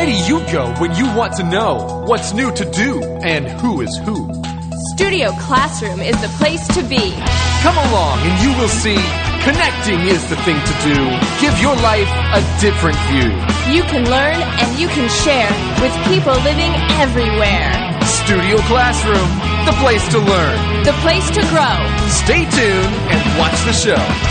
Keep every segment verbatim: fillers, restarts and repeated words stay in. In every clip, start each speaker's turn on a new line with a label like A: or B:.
A: Where do you go when you want to know what's new to do and who is who?
B: Studio Classroom is the place to be.
A: Come along and you will see connecting is the thing to do. Give your life a different view.
B: You can learn and you can share with people living everywhere.
A: Studio Classroom, the place to learn.
B: The place to grow.
A: Stay tuned and watch the show.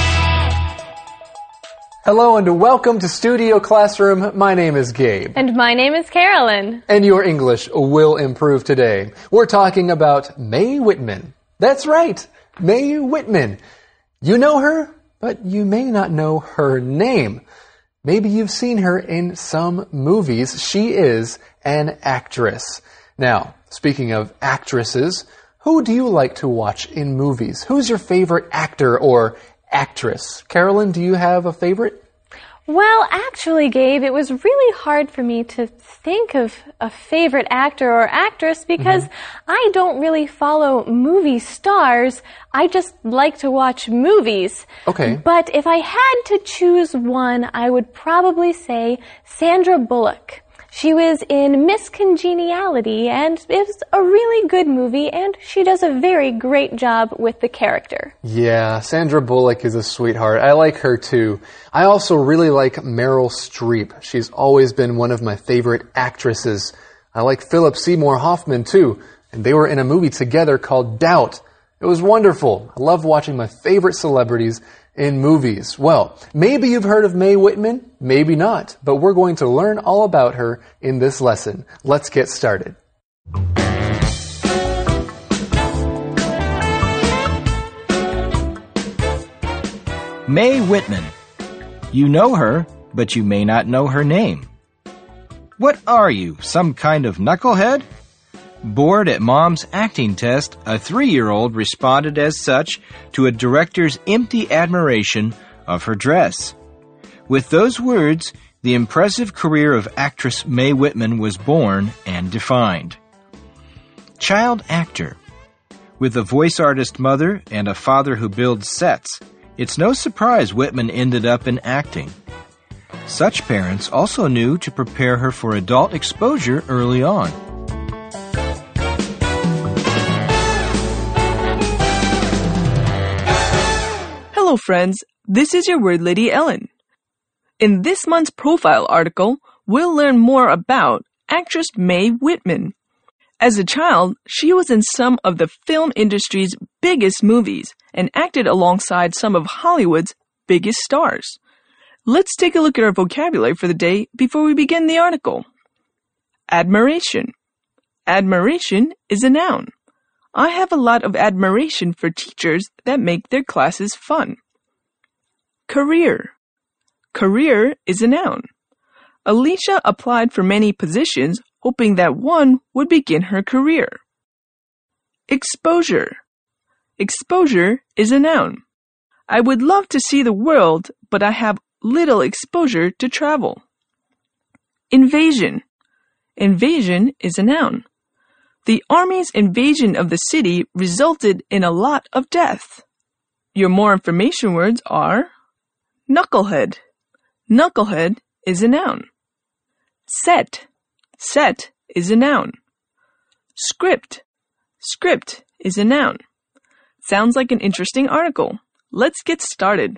C: Hello and welcome to Studio Classroom. My name is Gabe.
D: And my name is Carolyn.
C: And your English will improve today. We're talking about Mae Whitman. That's right, Mae Whitman. You know her, but you may not know her name. Maybe you've seen her in some movies. She is an actress. Now, speaking of actresses, who do you like to watch in movies? Who's your favorite actor or actress? Carolyn, do you have a favorite?
D: Well, actually, Gabe, it was really hard for me to think of a favorite actor or actress because mm-hmm. I don't really follow movie stars. I just like to watch movies.
C: Okay.
D: But if I had to choose one, I would probably say Sandra Bullock. She was in Miss Congeniality, and it's a really good movie, and she does a very great job with the character.
C: Yeah, Sandra Bullock is a sweetheart. I like her too. I also really like Meryl Streep. She's always been one of my favorite actresses. I like Philip Seymour Hoffman too, and they were in a movie together called Doubt. It was wonderful. I love watching my favorite celebrities in movies. Well, maybe you've heard of Mae Whitman, maybe not, but we're going to learn all about her in this lesson. Let's get started.
E: Mae Whitman. You know her, but you may not know her name. What are you, some kind of knucklehead? Bored at Mom's acting test, a three-year-old responded as such to a director's empty admiration of her dress. With those words, the impressive career of actress Mae Whitman was born and defined. Child actor. With a voice artist mother and a father who builds sets, it's no surprise Whitman ended up in acting. Such parents also knew to prepare her for adult exposure early on.
F: Hello friends, this is your Word Lady Ellen. In this month's profile article, we'll learn more about actress Mae Whitman. As a child, she was in some of the film industry's biggest movies and acted alongside some of Hollywood's biggest stars. Let's take a look at our vocabulary for the day before we begin the article. Admiration. Admiration is a noun. I have a lot of admiration for teachers that make their classes fun. Career. Career is a noun. Alicia applied for many positions, hoping that one would begin her career. Exposure. Exposure is a noun. I would love to see the world, but I have little exposure to travel. Invasion. Invasion is a noun. The army's invasion of the city resulted in a lot of death. Your more information words are knucklehead. Knucklehead is a noun. Set. Set is a noun. Script. Script is a noun. Sounds like an interesting article. Let's get started.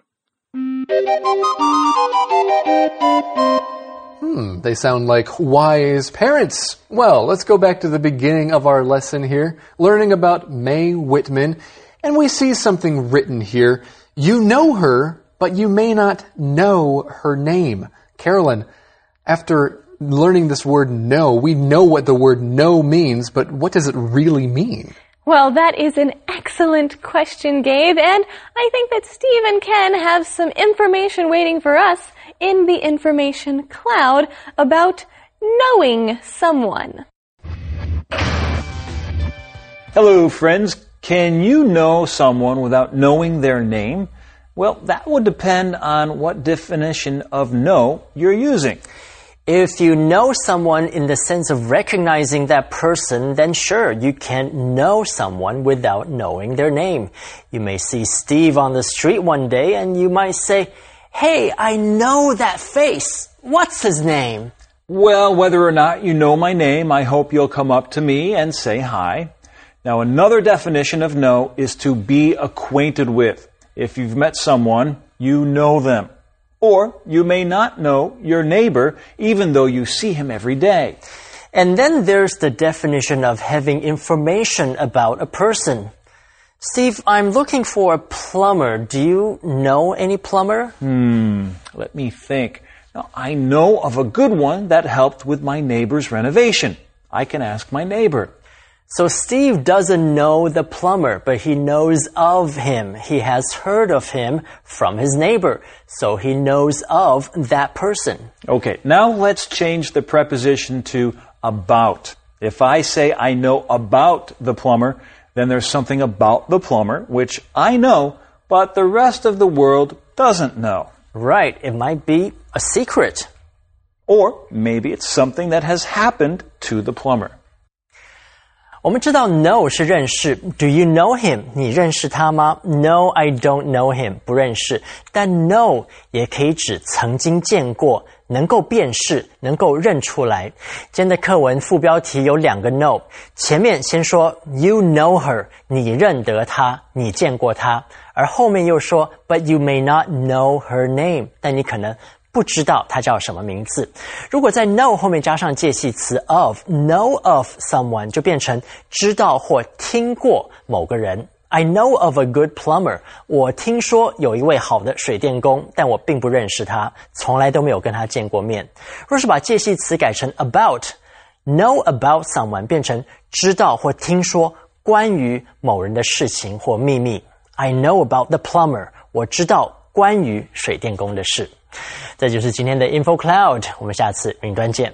C: Hmm, they sound like wise parents. Well, let's go back to the beginning of our lesson here, learning about Mae Whitman. And we see something written here. You know her, but you may not know her name. Carolyn, after learning this word know, we know what the word know means, but what does it really mean?
D: Well, that is an excellent question, Gabe, and I think that Steve and Ken have some information waiting for us in the information cloud about knowing someone.
G: Hello, friends. Can you know someone without knowing their name? Well, that would depend on what definition of know you're using.
H: If you know someone in the sense of recognizing that person, then sure, you can know someone without knowing their name. You may see Steve on the street one day and you might say, "Hey, I know that face. What's his name?"
G: Well, whether or not you know my name, I hope you'll come up to me and say hi. Now, another definition of know is to be acquainted with. If you've met someone, you know them. Or you may not know your neighbor, even though you see him every day.
H: And then there's the definition of having information about a person. Steve, I'm looking for a plumber. Do you know any plumber?
G: Hmm, let me think. Now, I know of a good one that helped with my neighbor's renovation. I can ask my neighbor.
H: So Steve doesn't know the plumber, but he knows of him. He has heard of him from his neighbor. So he knows of that person.
G: Okay, now let's change the preposition to about. If I say I know about the plumber, then there's something about the plumber which I know, but the rest of the world doesn't know.
H: Right, it might be a secret.
G: Or maybe it's something that has happened to the plumber.
H: 我们知道 know 是认识 Do you know him? 你认识他吗？ No, I don't know him. 不认识。但 know 也可以指曾经见过，能够辨识，能够认出来。今天的课文副标题有两个 know， 前面先说 You know her, 你认得她，你见过她，而后面又说 But you may not know her name, 但你可能不知道他叫什么名字。如果在 know 后面加上介系词 of, know of someone 就变成知道或听过某个人。I know of a good plumber. 我听说有一位好的水电工，但我并不认识他，从来都没有跟他见过面。若是把介系词改成 about, know about someone 变成知道或听说关于某人的事情或秘密。I know about the plumber. 我知道关于水电工的事。这就是今天的 Info Cloud， 我们下次云端见。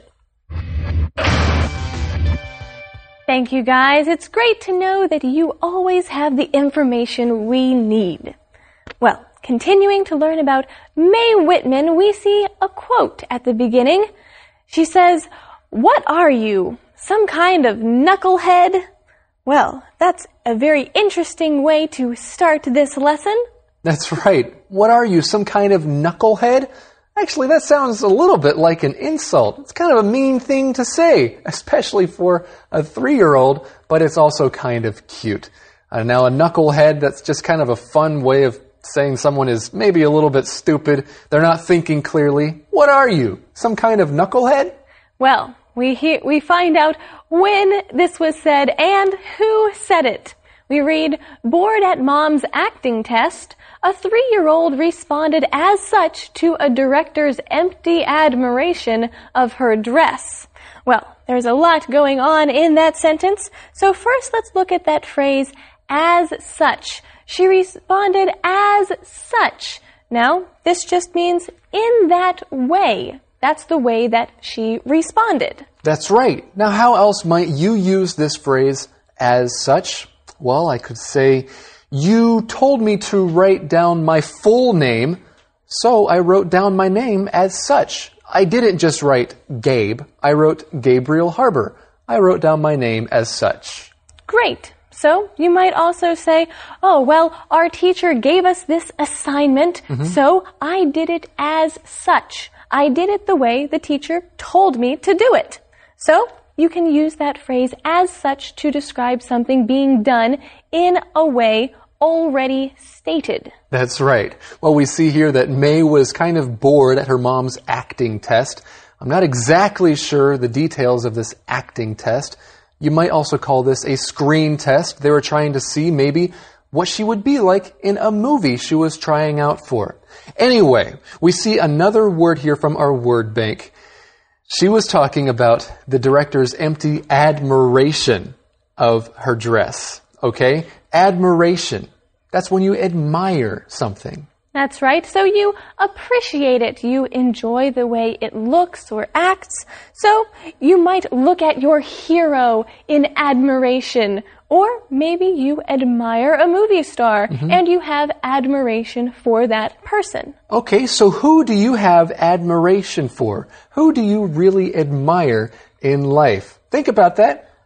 D: Thank you guys. It's great to know that you always have the information we need. Well, continuing to learn about Mae Whitman, we see a quote at the beginning. She says, "What are you? Some kind of knucklehead?" Well, that's a very interesting way to start this lesson.
C: That's right. What are you, some kind of knucklehead? Actually, that sounds a little bit like an insult. It's kind of a mean thing to say, especially for a three-year-old, but it's also kind of cute. Uh, now, a knucklehead, that's just kind of a fun way of saying someone is maybe a little bit stupid. They're not thinking clearly. What are you, some kind of knucklehead?
D: Well, we hear, we find out when this was said and who said it. We read, bored at mom's acting test, a three-year-old responded as such to a director's empty admiration of her dress. Well, there's a lot going on in that sentence, so first let's look at that phrase, as such. She responded as such. Now, this just means in that way. That's the way that she responded.
C: That's right. Now, how else might you use this phrase, as such? Well, I could say, you told me to write down my full name, so I wrote down my name as such. I didn't just write Gabe. I wrote Gabriel Harbour. I wrote down my name as such.
D: Great. So you might also say, oh, well, our teacher gave us this assignment, mm-hmm. so I did it as such. I did it the way the teacher told me to do it. So you can use that phrase as such to describe something being done in a way already stated.
C: That's right. Well, we see here that Mae was kind of bored at her mom's acting test. I'm not exactly sure the details of this acting test. You might also call this a screen test. They were trying to see maybe what she would be like in a movie she was trying out for. Anyway, we see another word here from our word bank. She was talking about the director's empty admiration of her dress. Okay? Admiration. That's when you admire something.
D: That's right. So you appreciate it. You enjoy the way it looks or acts. So you might look at your hero in admiration. Or maybe you admire a movie star mm-hmm. and you have admiration for that person.
C: Okay, so who do you have admiration for? Who do you really admire in life? Think about that.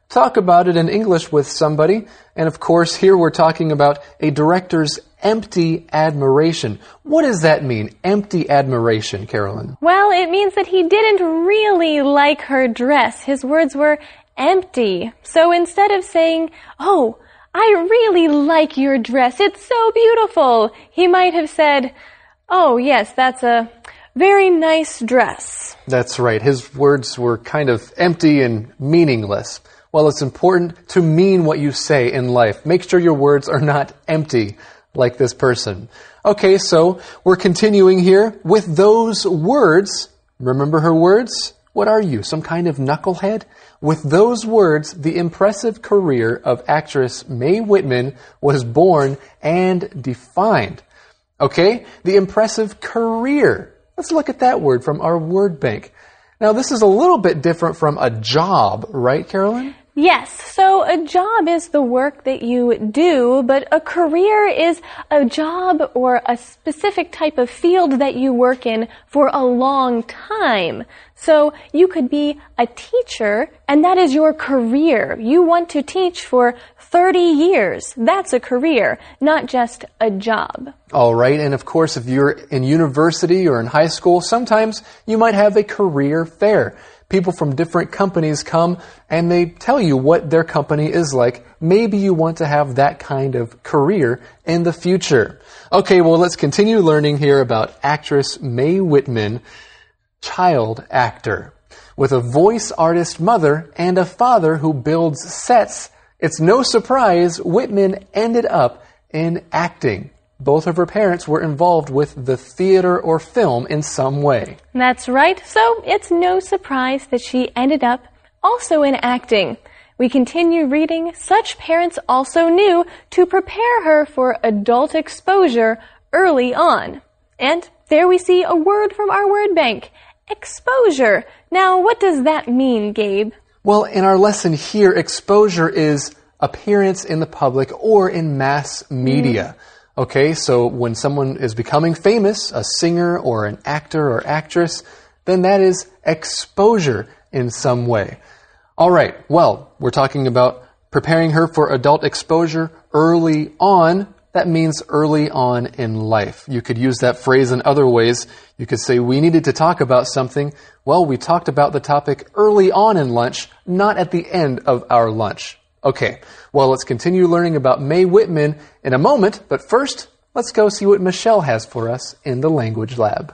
C: talk about it in English with somebody. And of course, here we're talking about a director's empty admiration. What does that mean, empty admiration, Carolyn?
D: Well, it means that he didn't really like her dress. His words were empty. So instead of saying, "Oh, I really like your dress. It's so beautiful," he might have said, "Oh, yes, that's a very nice dress."
C: That's right. His words were kind of empty and meaningless. Well, it's important to mean what you say in life. Make sure your words are not empty like this person. Okay, so we're continuing here with those words. Remember her words? What are you, some kind of knucklehead? With those words, the impressive career of actress Mae Whitman was born and defined. Okay, the impressive career. Let's look at that word from our word bank. Now, this is a little bit different from a job, right, Carolyn?
D: Yes, so a job is the work that you do, but a career is a job or a specific type of field that you work in for a long time. So you could be a teacher, and that is your career. You want to teach for thirty years. That's a career, not just a job.
C: All right, and of course, if you're in university or in high school, sometimes you might have a career fair. People from different companies come and they tell you what their company is like. Maybe you want to have that kind of career in the future. Okay, well, let's continue learning here about actress Mae Whitman, child actor. With a voice artist mother and a father who builds sets, it's no surprise Whitman ended up in acting. Both of her parents were involved with the theater or film in some way.
D: That's right. So it's no surprise that she ended up also in acting. We continue reading. Such parents also knew to prepare her for adult exposure early on. And there we see a word from our word bank. Exposure. Now, what does that mean, Gabe?
C: Well, in our lesson here, exposure is appearance in the public or in mass media. Mm. Okay, so when someone is becoming famous, a singer or an actor or actress, then that is exposure in some way. All right, well, we're talking about preparing her for adult exposure early on. That means early on in life. You could use that phrase in other ways. You could say, we needed to talk about something. Well, we talked about the topic early on in lunch, not at the end of our lunch. Okay, well, let's continue learning about Mae Whitman in a moment, but first, let's go see what Michelle has for us in the Language Lab.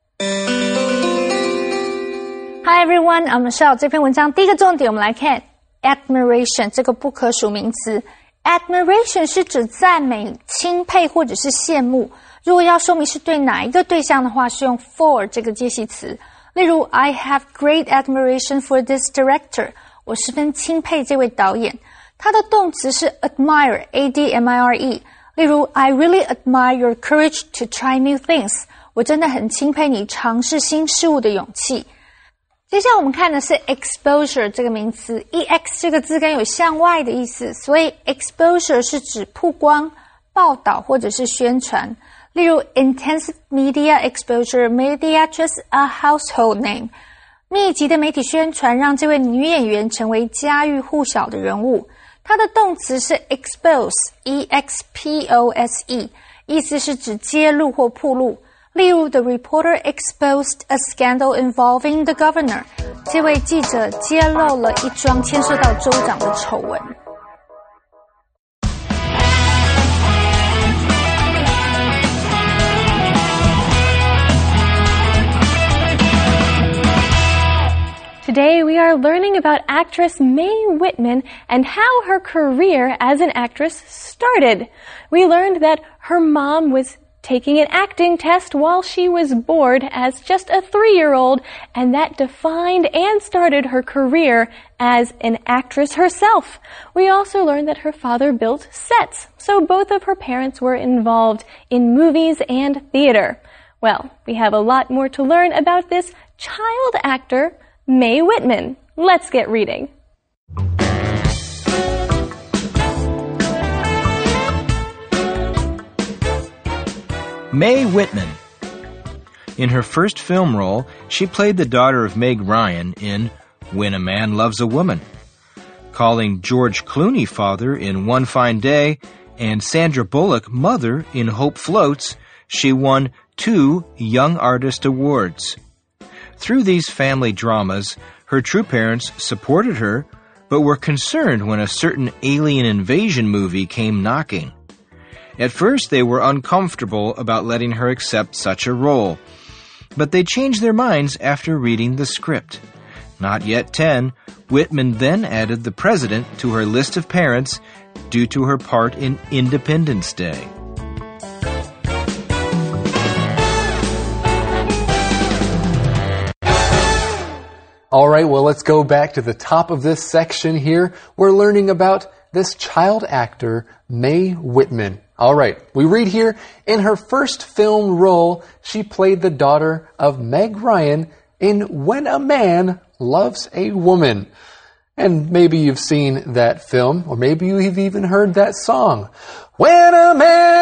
I: Hi everyone, I'm Michelle. 这篇文章第一个重点我们来看 admiration 这个不可数名词。admiration 是指赞美、钦佩或者是羡慕。如果要说明是对哪一个对象的话，是用 for 这个介系词。例如 I have great admiration for this director. 我十分钦佩这位导演。它的动词是 admire, A D M I R E. 例如 I really admire your courage to try new things. 我真的很钦佩你尝试新事物的勇气。接下来我们看的是 exposure 这个名词 ，ex 这个字根有向外的意思，所以 exposure 是指曝光、报道或者是宣传。例如 intensive media exposure made the actress a household name. 密集的媒体宣传让这位女演员成为家喻户晓的人物。它的动词是 expose, E X P O S E, 意思是指揭露或暴露。例如 The reporter exposed a scandal involving the governor. 这位记者揭露了一桩牵涉到州长的丑闻。
D: Today we are learning about actress Mae Whitman and how her career as an actress started. We learned that her mom was taking an acting test while she was bored as just a three-year-old, and that defined and started her career as an actress herself. We also learned that her father built sets, so both of her parents were involved in movies and theater. Well, we have a lot more to learn about this child actor, Mae Whitman. Let's get reading.
E: Mae Whitman. In her first film role, she played the daughter of Meg Ryan in When a Man Loves a Woman. calling George Clooney father in One Fine Day and Sandra Bullock mother in Hope Floats, she won two Young Artist Awards. Through these family dramas, her true parents supported her, but were concerned when a certain alien invasion movie came knocking. At first, they were uncomfortable about letting her accept such a role, but they changed their minds after reading the script. Not yet ten, Whitman then added the president to her list of parents due to her part in Independence Day.
C: All right, well, let's go back to the top of this section here. We're learning about this child actor, Mae Whitman. All right, we read here, in her first film role, she played the daughter of Meg Ryan in When a Man Loves a Woman. And maybe you've seen that film, or maybe you've even heard that song. When a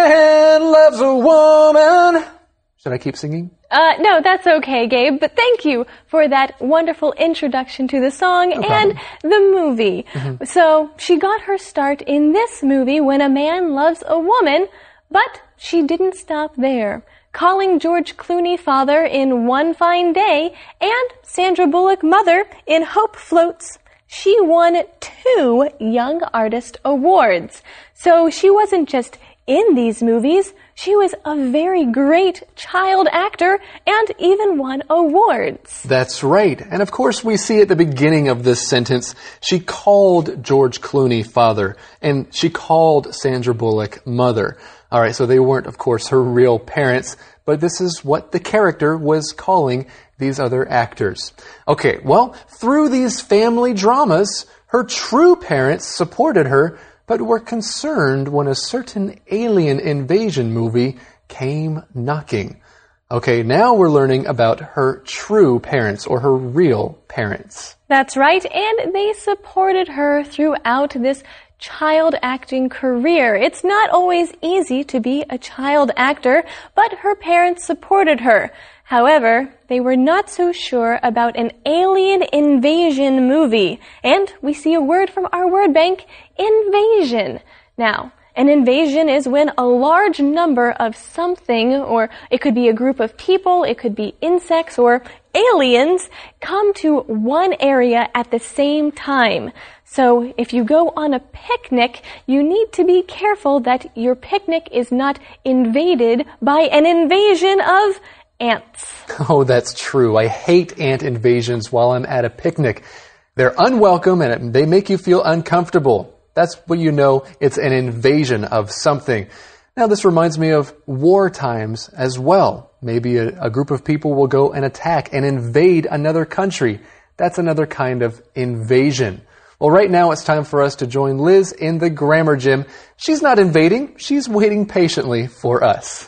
C: man loves a woman. Should I keep singing?
D: Uh, no, that's okay, Gabe, but thank you for that wonderful introduction to the song
C: No
D: and the movie. Mm-hmm. So, she got her start in this movie, When a Man Loves a Woman, but she didn't stop there. Calling George Clooney father in One Fine Day and Sandra Bullock mother in Hope Floats, she won two Young Artist Awards. So she wasn't just in these movies, she was a very great child actor and even won awards.
C: That's right. And of course, we see at the beginning of this sentence, she called George Clooney father, and she called Sandra Bullock mother. All right, so they weren't, of course, her real parents, but this is what the character was calling these other actors. Okay, well, through these family dramas, her true parents supported her, but were concerned when a certain alien invasion movie came knocking. Okay, now we're learning about her true parents, or her real parents.
D: That's right, and they supported her throughout this child acting career. It's not always easy to be a child actor, but her parents supported her. However, they were not so sure about an alien invasion movie. And we see a word from our word bank, invasion. Now, an invasion is when a large number of something, or it could be a group of people, it could be insects or aliens, come to one area at the same time. So if you go on a picnic, you need to be careful that your picnic is not invaded by an invasion of ants.
C: Oh, that's true. I hate ant invasions while I'm at a picnic. They're unwelcome and they make you feel uncomfortable. That's when you know it's an invasion of something. Now, this reminds me of war times as well. Maybe a, a group of people will go and attack and invade another country. That's another kind of invasion. Well, right now it's time for us to join Liz in the grammar gym. She's not invading. She's waiting patiently for us.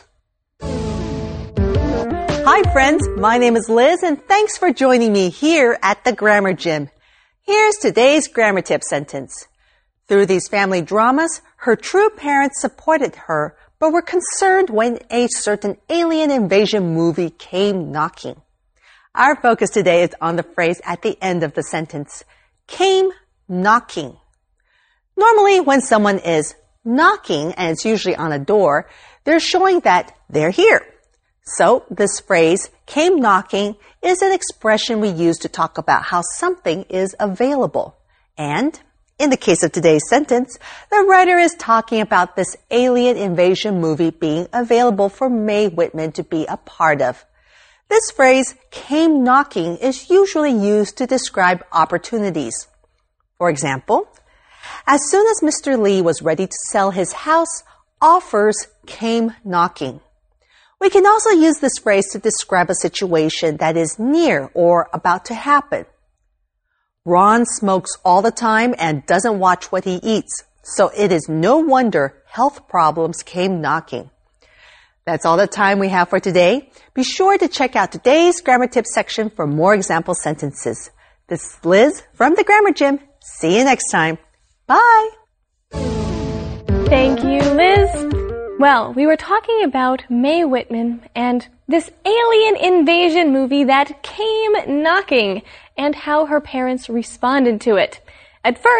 J: Hi, friends. My name is Liz, and thanks for joining me here at the Grammar Gym. Here's today's grammar tip sentence. Through these family dramas, her true parents supported her, but were concerned when a certain alien invasion movie came knocking. Our focus today is on the phrase at the end of the sentence, came knocking. Normally, when someone is knocking, and it's usually on a door, they're showing that they're here. So, this phrase, came knocking, is an expression we use to talk about how something is available. And, in the case of today's sentence, the writer is talking about this alien invasion movie being available for Mae Whitman to be a part of. This phrase, came knocking, is usually used to describe opportunities. For example, as soon as Mister Lee was ready to sell his house, offers came knocking. We can also use this phrase to describe a situation that is near or about to happen. Ron smokes all the time and doesn't watch what he eats, so it is no wonder health problems came knocking. That's all the time we have for today. Be sure to check out today's Grammar Tips section for more example sentences. This is Liz from the Grammar Gym. See you next time. Bye!
D: Thank you, Liz. Well, we were talking about Mae Whitman and this alien invasion movie that came knocking and how her parents responded to it. At first,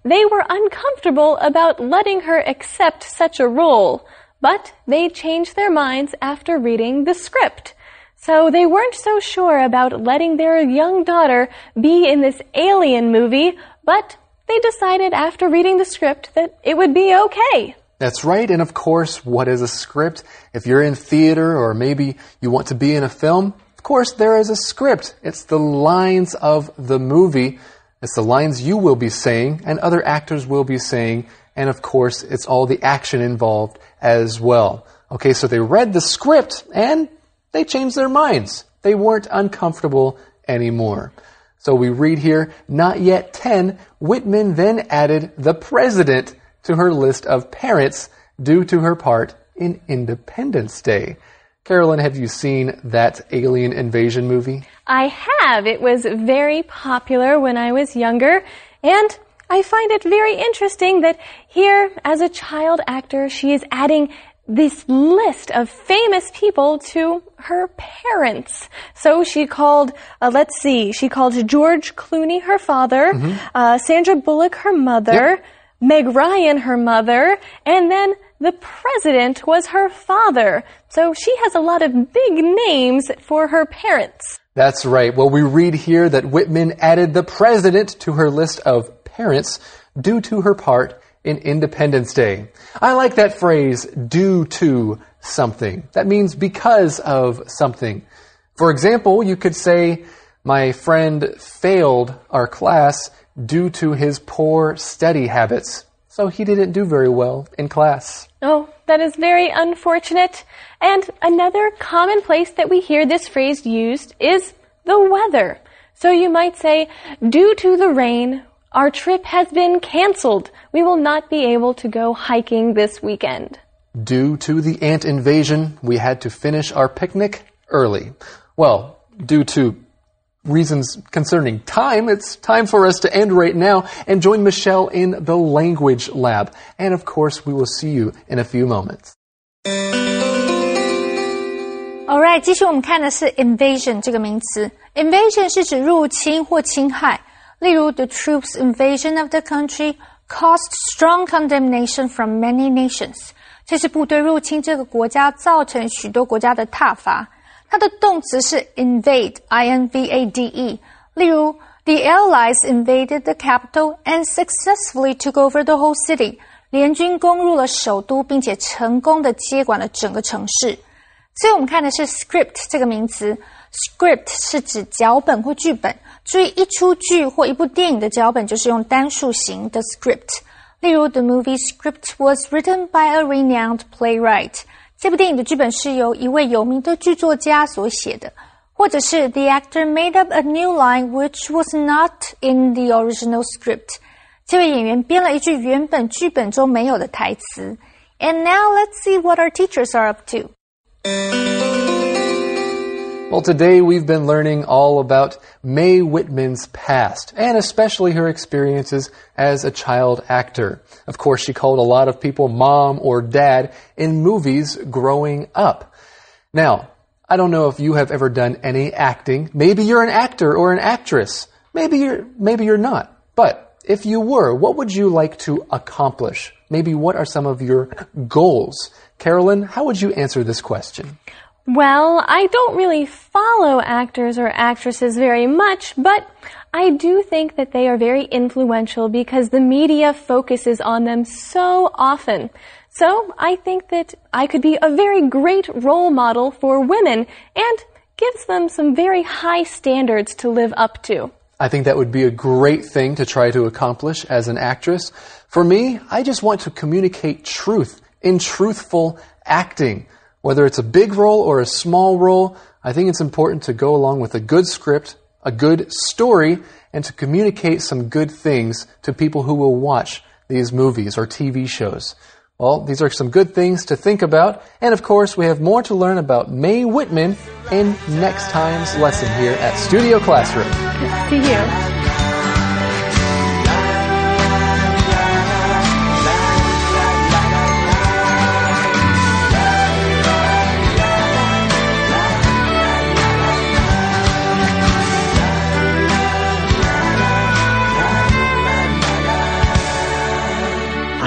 D: they were uncomfortable about letting her accept such a role, but they changed their minds after reading the script. So they weren't so sure about letting their young daughter be in this alien movie, but they decided after reading the script that it would be okay.
C: That's right, and of course, what is a script? If you're in theater or maybe you want to be in a film, of course there is a script. It's the lines of the movie. It's the lines you will be saying and other actors will be saying, and of course it's all the action involved as well. Okay, so they read the script and they changed their minds. They weren't uncomfortable anymore. So we read here, not yet ten, Whitman then added the president to her list of parents due to her part in Independence Day. Carolyn, have you seen that alien invasion movie?
D: I have. It was very popular when I was younger, and I find it very interesting that here, as a child actor, she is adding this list of famous people to her parents. So she called, uh, let's see, she called George Clooney her father, mm-hmm. uh, Sandra Bullock her mother, yep. Meg Ryan her mother, and then the president was her father. So she has a lot of big names for her parents.
C: That's right. Well, we read here that Whitman added the president to her list of parents due to her part in Independence Day. I like that phrase, due to something. That means because of something. For example, you could say, my friend failed our class due to his poor study habits. So he didn't do very well in class.
D: Oh, that is very unfortunate. And another common place that we hear this phrase used is the weather. So you might say, due to the rain, our trip has been canceled. We will not be able to go hiking this weekend.
C: Due to the ant invasion, we had to finish our picnic early. Well, due to reasons concerning time, it's time for us to end right now and join Michelle in the language lab. And of course, we will see you in a few moments.
I: Alright, 继续我们看的是 invasion 这个名词。Invasion 是指入侵或侵害。例如 the troops' invasion of the country caused strong condemnation from many nations. 这是部队入侵这个国家造成许多国家的挞伐。它的动词是 invade, I N V A D E. 例如 the Allies invaded the capital and successfully took over the whole city. 联军攻入了首都，并且成功的接管了整个城市。所以我们看的是 script 这个名词。Script 是指脚本或剧本。注意一出剧或一部电影的脚本就是用单数型的 script。例如 the movie script was written by a renowned playwright. 这部电影的剧本是由一位有名的剧作家所写的。或者是 the actor made up a new line which was not in the original script. 这位演员编了一句原本剧本中没有的台词。And now let's see what our teachers are up to.
C: Well, today we've been learning all about Mae Whitman's past, and especially her experiences as a child actor. Of course, she called a lot of people mom or dad in movies growing up. Now, I don't know if you have ever done any acting. Maybe you're an actor or an actress. Maybe you're, maybe you're not. But if you were, what would you like to accomplish? Maybe what are some of your goals? Carolyn, how would you answer this question?
D: Well, I don't really follow actors or actresses very much, but I do think that they are very influential because the media focuses on them so often. So I think that I could be a very great role model for women and gives them some very high standards to live up to.
C: I think that would be a great thing to try to accomplish as an actress. For me, I just want to communicate truth in truthful acting. Whether it's a big role or a small role, I think it's important to go along with a good script, a good story, and to communicate some good things to people who will watch these movies or T V shows. Well, these are some good things to think about. And of course, we have more to learn about Mae Whitman in next time's lesson here at Studio Classroom.
D: See you.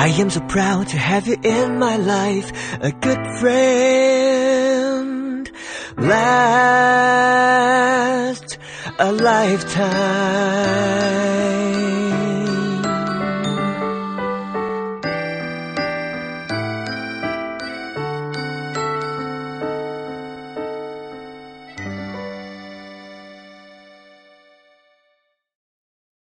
K: I am so proud to have you in my life, a good friend. Last a lifetime.